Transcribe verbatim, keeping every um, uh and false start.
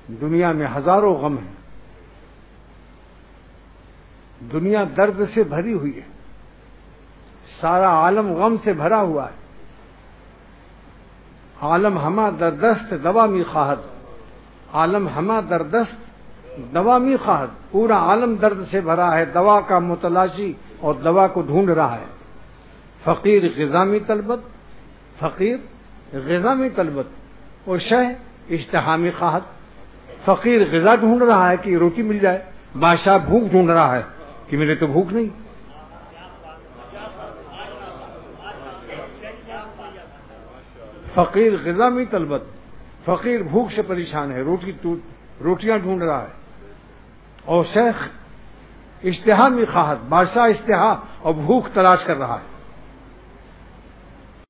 दुनिया में हजारों गम हैं, दुनिया दर्द से भरी हुई है, सारा आलम गम से भरा हुआ है। आलम हमा दर्दस्त दवा मी खाहद, आलम हमा दर्दस्त दवा मी खाहद, पूरा आलम दर्द से भरा है, दवा का मुतलाशी और दवा को ढूंढ रहा है। फकीर ग़िज़ा तलबत, फकीर ग़िज़ा तलबत और शह इश्तिहामी खाहद। फकीर ग़िज़ा ढूंढ रहा है कि रोटी मिल जाए, बादशाह भूख ढूंढ रहा है कि मेरे तो भूख नहीं। फकीर ग़िज़ा तलबत, फकीर भूख से परेशान है, रोटी रोटियां ढूंढ रहा है। और शेख इश्तिहा में खाहत, बादशाह इश्तिहा और भूख तलाश कर रहा है।